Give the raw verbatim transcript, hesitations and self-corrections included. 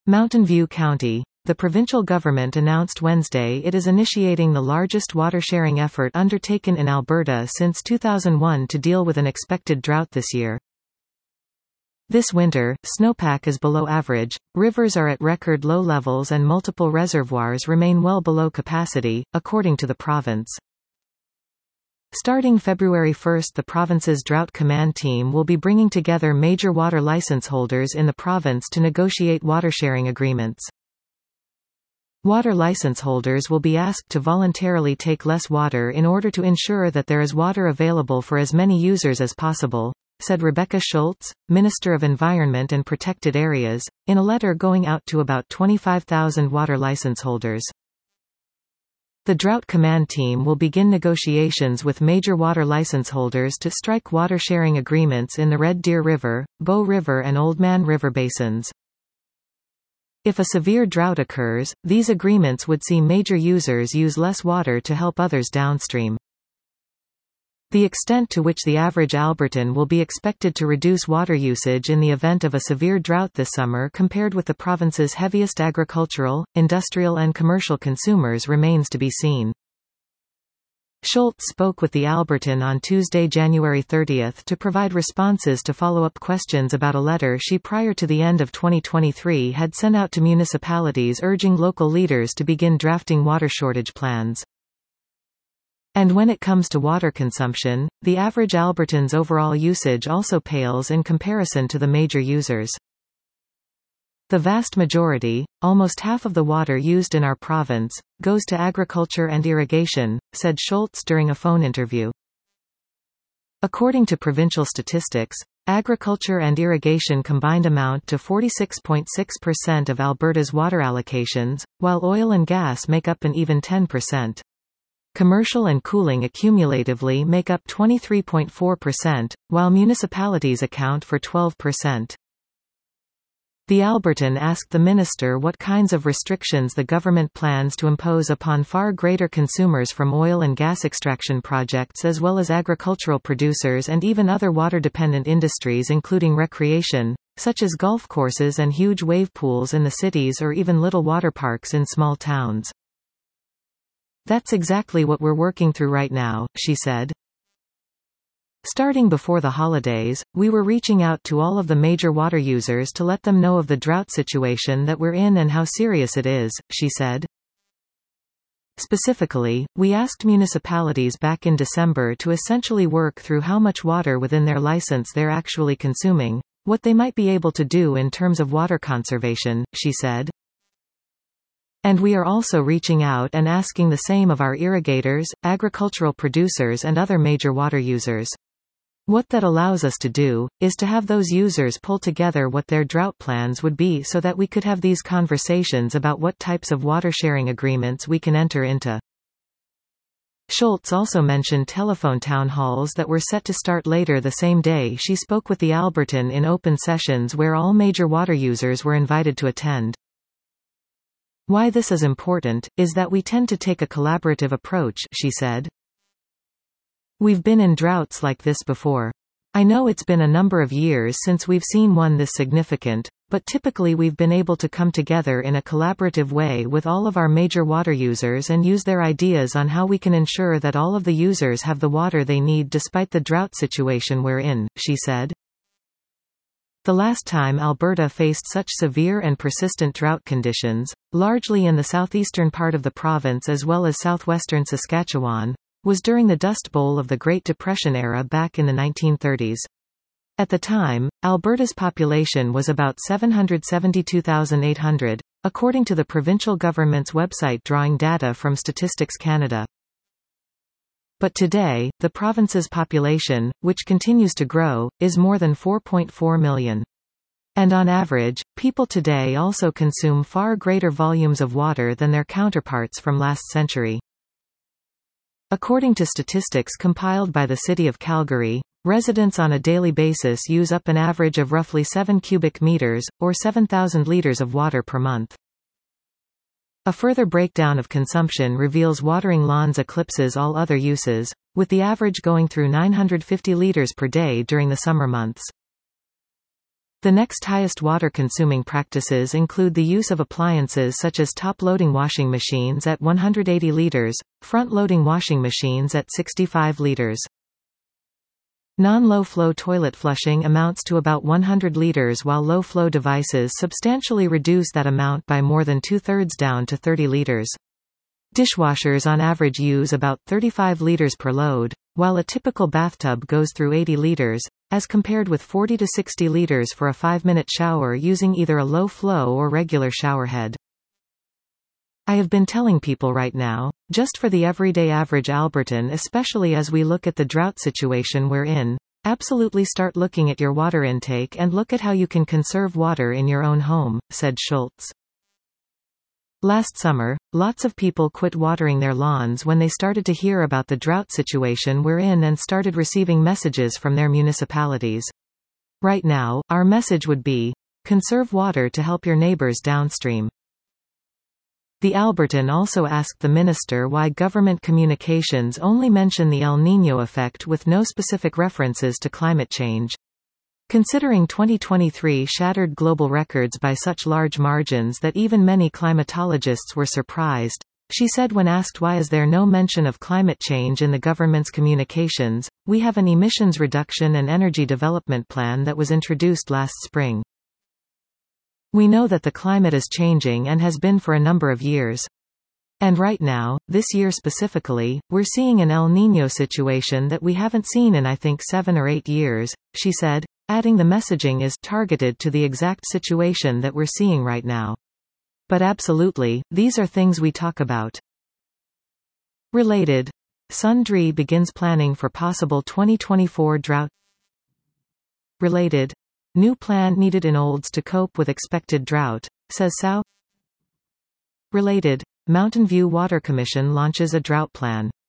Mountain View County. The provincial government announced Wednesday it is initiating the largest water-sharing effort undertaken in Alberta since two thousand one to deal with an expected drought this year. This winter, snowpack is below average, rivers are at record low levels and multiple reservoirs remain well below capacity, according to the province. Starting February first, the province's Drought Command Team will be bringing together major water license holders in the province to negotiate water-sharing agreements. Water license holders will be asked to voluntarily take less water in order to ensure that there is water available for as many users as possible, said Rebecca Schultz, Minister of Environment and Protected Areas, in a letter going out to about twenty-five thousand water license holders. The Drought Command Team will begin negotiations with major water license holders to strike water-sharing agreements in the Red Deer River, Bow River and Oldman River basins. If a severe drought occurs, these agreements would see major users use less water to help others downstream. The extent to which the average Albertan will be expected to reduce water usage in the event of a severe drought this summer compared with the province's heaviest agricultural, industrial and commercial consumers remains to be seen. Schultz spoke with the Albertan on Tuesday, January thirtieth to provide responses to follow-up questions about a letter she prior to the end of twenty twenty-three had sent out to municipalities urging local leaders to begin drafting water shortage plans. And when it comes to water consumption, the average Albertan's overall usage also pales in comparison to the major users. The vast majority, almost half of the water used in our province, goes to agriculture and irrigation, said Schultz during a phone interview. According to provincial statistics, agriculture and irrigation combined amount to forty-six point six percent of Alberta's water allocations, while oil and gas make up an even ten percent. Commercial and cooling accumulatively make up twenty-three point four percent, while municipalities account for twelve percent. The Albertan asked the minister what kinds of restrictions the government plans to impose upon far greater consumers from oil and gas extraction projects as well as agricultural producers and even other water-dependent industries including recreation, such as golf courses and huge wave pools in the cities or even little water parks in small towns. That's exactly what we're working through right now, she said. Starting before the holidays, we were reaching out to all of the major water users to let them know of the drought situation that we're in and how serious it is, she said. Specifically, we asked municipalities back in December to essentially work through how much water within their license they're actually consuming, what they might be able to do in terms of water conservation, she said. And we are also reaching out and asking the same of our irrigators, agricultural producers and other major water users. What that allows us to do, is to have those users pull together what their drought plans would be so that we could have these conversations about what types of water-sharing agreements we can enter into. Schultz also mentioned telephone town halls that were set to start later the same day she spoke with the Albertan in open sessions where all major water users were invited to attend. Why this is important, is that we tend to take a collaborative approach, she said. We've been in droughts like this before. I know it's been a number of years since we've seen one this significant, but typically we've been able to come together in a collaborative way with all of our major water users and use their ideas on how we can ensure that all of the users have the water they need despite the drought situation we're in, she said. The last time Alberta faced such severe and persistent drought conditions, largely in the southeastern part of the province as well as southwestern Saskatchewan, was during the Dust Bowl of the Great Depression era back in the nineteen thirties. At the time, Alberta's population was about seven hundred seventy-two thousand eight hundred, according to the provincial government's website drawing data from Statistics Canada. But today, the province's population, which continues to grow, is more than four point four million. And on average, people today also consume far greater volumes of water than their counterparts from last century. According to statistics compiled by the City of Calgary, residents on a daily basis use up an average of roughly seven cubic meters, or seven thousand liters of water per month. A further breakdown of consumption reveals watering lawns eclipses all other uses, with the average going through nine hundred fifty liters per day during the summer months. The next highest water-consuming practices include the use of appliances such as top-loading washing machines at one hundred eighty liters, front-loading washing machines at sixty-five liters. Non-low-flow toilet flushing amounts to about one hundred liters, while low-flow devices substantially reduce that amount by more than two-thirds, down to thirty liters. Dishwashers on average use about thirty-five liters per load, while a typical bathtub goes through eighty liters, as compared with forty to sixty liters for a five-minute shower using either a low-flow or regular showerhead. I have been telling people right now, just for the everyday average Albertan, especially as we look at the drought situation we're in, absolutely start looking at your water intake and look at how you can conserve water in your own home, said Schultz. Last summer, lots of people quit watering their lawns when they started to hear about the drought situation we're in and started receiving messages from their municipalities. Right now, our message would be, conserve water to help your neighbors downstream. The Albertan also asked the minister why government communications only mention the El Niño effect with no specific references to climate change. Considering twenty twenty-three shattered global records by such large margins that even many climatologists were surprised, she said when asked why is there no mention of climate change in the government's communications, we have an emissions reduction and energy development plan that was introduced last spring. We know that the climate is changing and has been for a number of years. And right now, this year specifically, we're seeing an El Niño situation that we haven't seen in I think seven or eight years, she said, adding the messaging is targeted to the exact situation that we're seeing right now. But absolutely, these are things we talk about. Related. Sundry begins planning for possible twenty twenty-four drought. Related. New plan needed in Olds to cope with expected drought, says South. Related. Mountain View Water Commission launches a drought plan.